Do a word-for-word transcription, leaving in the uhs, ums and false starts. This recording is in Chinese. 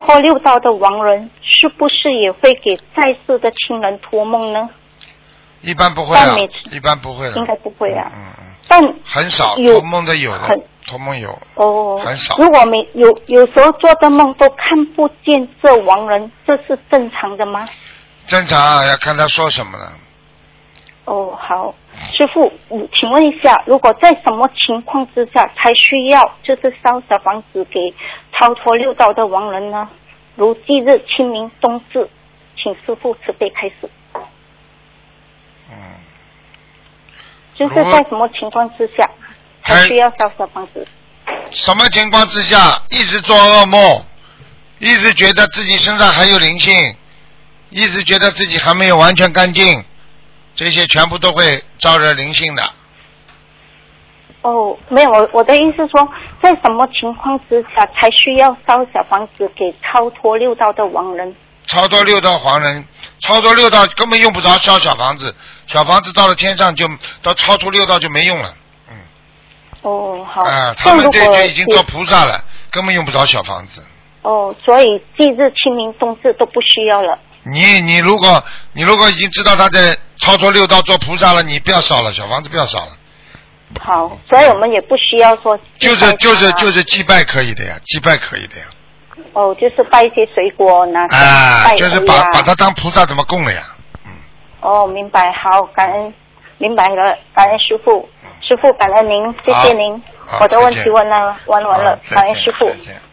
脱六道的亡人，是不是也会给在世的亲人托梦呢？ 一般不会啊，一般不会的， 应该不会啊。 嗯嗯。 但很少有托梦的有的，托梦有。 哦。 很少。 如果没有有时候做的梦都看不见这亡人，这是正常的吗？ 正常啊，要看他说什么了。 哦，好，师父，请问一下，如果在什么情况之下才需要就是烧小房子给超脱六道的亡人呢？如忌日、清明、冬至，请师父慈悲开始。 嗯。 就是在什么情况之下才需要烧小房子？ 什么情况之下一直做噩梦，一直觉得自己身上还有灵性，一直觉得自己还没有完全干净，这些全部都会招惹灵性的。 哦，没有，我我的意思说，在什么情况之下才需要烧小房子给超脱六道的亡人？ 超脱六道亡人，超脱六道根本用不着烧小房子，小房子到了天上就到超脱六道就没用了。嗯。 哦，好。 啊、呃，他们这就已经做菩萨了，根本用不着小房子。 哦，所以忌日、清明、冬至都不需要了。 你你如果你如果已经知道他在超脱六道做菩萨了，你不要烧了，小房子不要烧了。 好，所以我们也不需要说、啊。 就是就是就是祭拜可以的呀，祭拜可以的呀。 哦，就是拜一些水果拿去拜、啊、 就是把把它当菩萨怎么供了呀？嗯。 哦，明白，好，感恩，明白了，感恩师父，师父感恩您，谢谢您，我的问题问了问完了，感恩师父。